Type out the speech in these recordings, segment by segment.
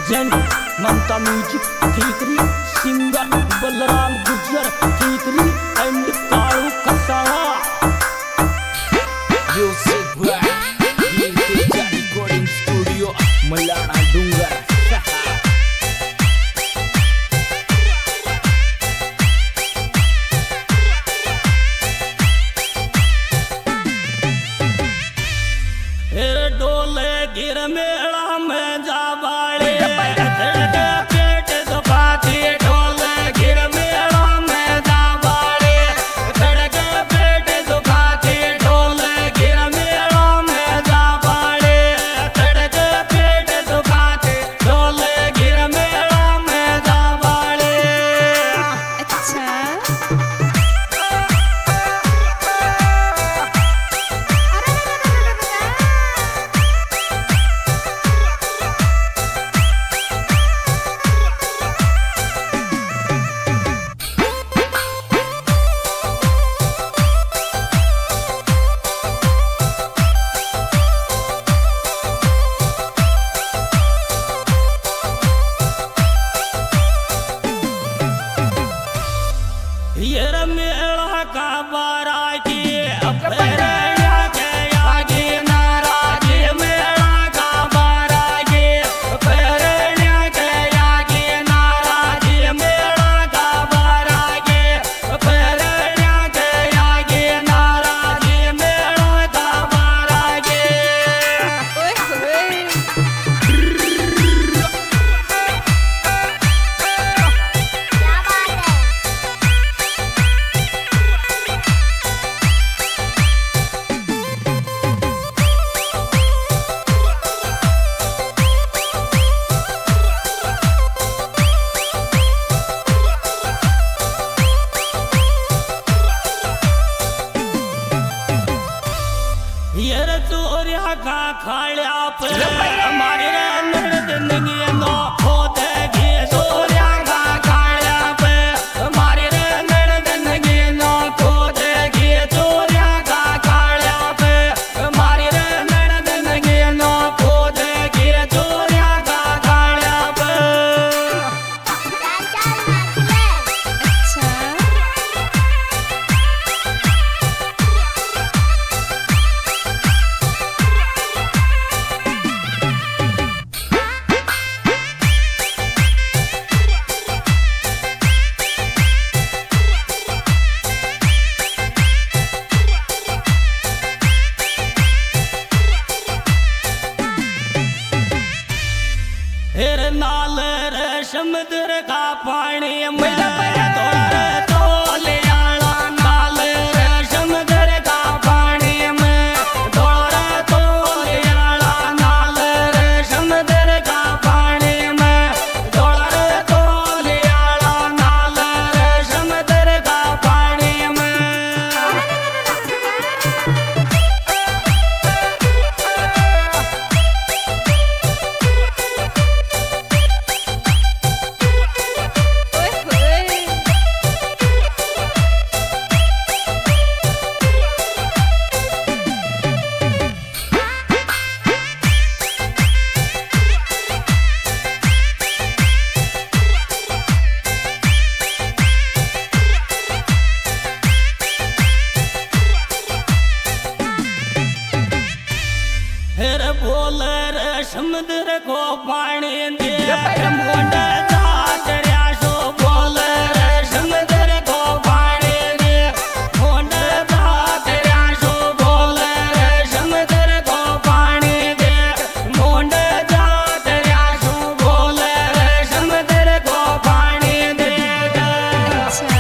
Present Mamta music Thikri singer Balram Gurjar Thikri and Kalu Kasaya music recording studio Malana Dungar. डोले गिर मेला में जा बाड़े पेट दुखाती डोले गिर मेला में जा बाड़े धड़के पेट दुखाती डोले गिर मेला में जा बाड़े धड़के पेट दुखाती डोले गिर मेला में जा बाड़े। अच्छा ये मेला का बाराती ये चोरिया का खाया पे हमारे जिंदगी नो खो देगी चोरिया का खाया पे हमारे जिंदगी नो खो देगी चोरिया का खाया पे हमारे जिंदगी नो खो देगी चोरिया का खाया पे। अच्छा हेर नाल रेशम दर का पानी में तोरे तोले आला नाल रेशम दर का पानी में तोरे तोले आला नाल रेशम दर का पानी में तोरे तोले आला नाल रेशम दर का पानी में। फिर बोले रे समुद्र को पानी दे मोंडा जातरिया सो बोले रे समुद्र को पानी दे मोंडा जातरिया सो बोले रे समुद्र को पानी दे मोंडा जातरिया सो बोले रे समुद्र को पानी दे। अच्छा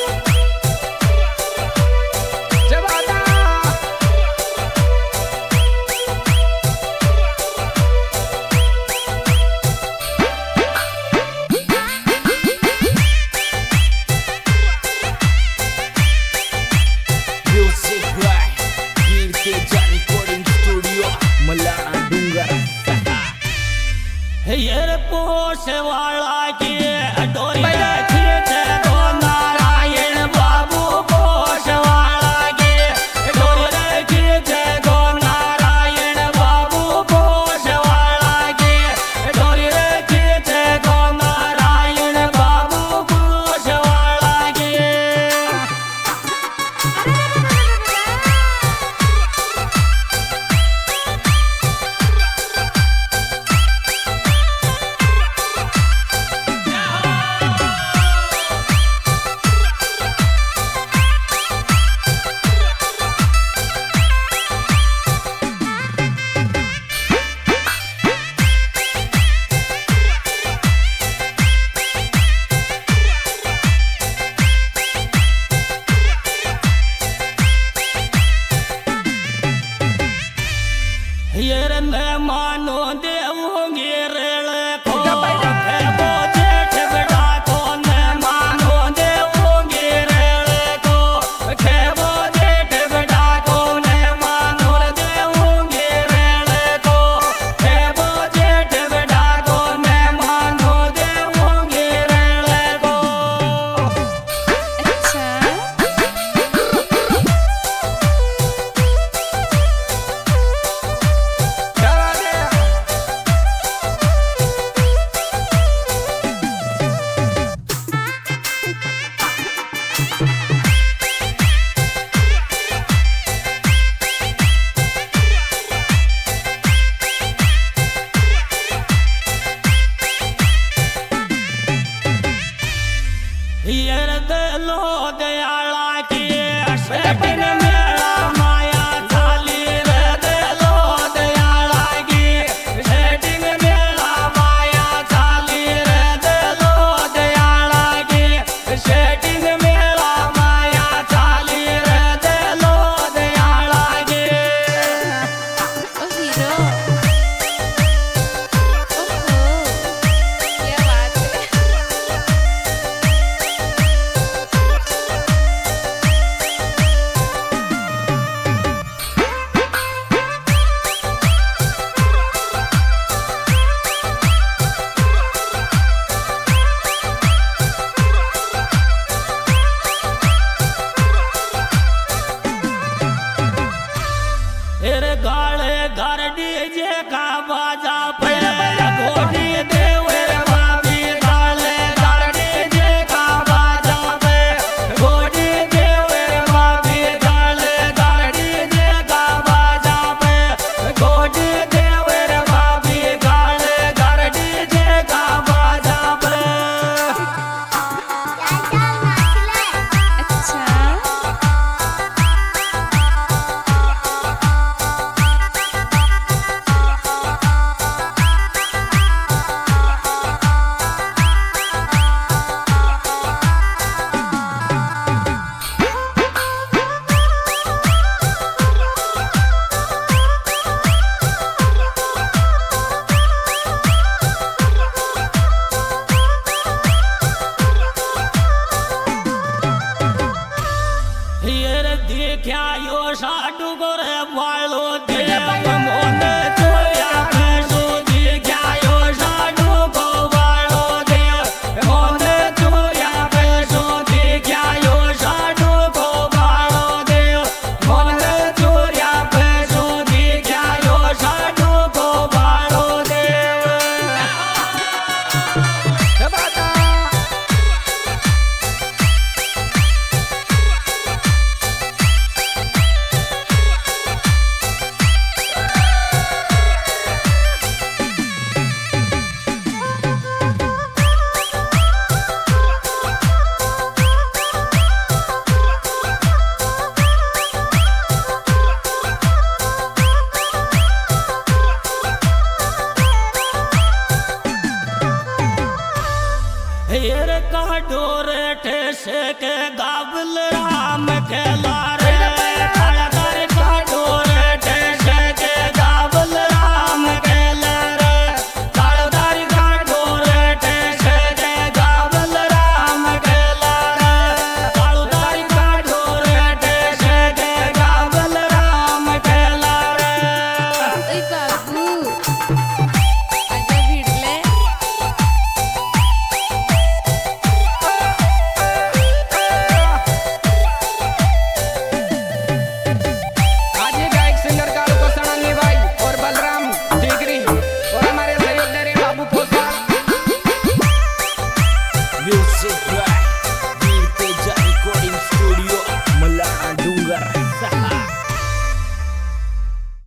ये पोष वाला की डोरी खींचे तो नारायण बाबू पोष वाला की डोरी खींचे तो नारायण बाबू पोष वाला की डोरी खींचे ये रे मैं मानो देवोंगे रेल को खेबो जेठ बेटा को मैं मानो देवोंगे रेल को खेबो जेठ बेटा को मैं मानो देवोंगे रेल को खेबो जेठ बेटा को मैं मानो देवोंगे रेल को। अच्छा ये दिलो दयाला की सेटिंग मेरा माया थाली रे दिलो दयाला की सेटिंग मेरा माया थाली रे दिलो दयाला की सेटिंग मेरा माया थाली रे दिलो दयाला की। ओ हीरो ओहो क्या बात है गाले घर डीजे का बाजा पे घोड़ी देवे भाभी गाले घर डीजे का बाजा पे घोड़ी देवे भाभी गाले घर डीजे का बाजा पे घोड़ी देवे भाभी गाले घर डीजे का बाजा पे। अच्छा देखा यो साडू गोरे वालो देव मोन चोया पैसो देखा यो साडू को वालो देव मोन चोया पैसो देखा यो साडू को वालो देव मोन चोया पैसो देखा यो साडू को वालो देव। हेर का डोर ठेसे के गाबल राम खेला रे खड़कर का डोर ठेसे के गाबल राम खेला रे खड़कर का डोर ठेसे के गाबल राम खेला रे खड़कर का डोर ठेसे के गाबल राम खेला रे। ओय बाबू आजा भिडले Music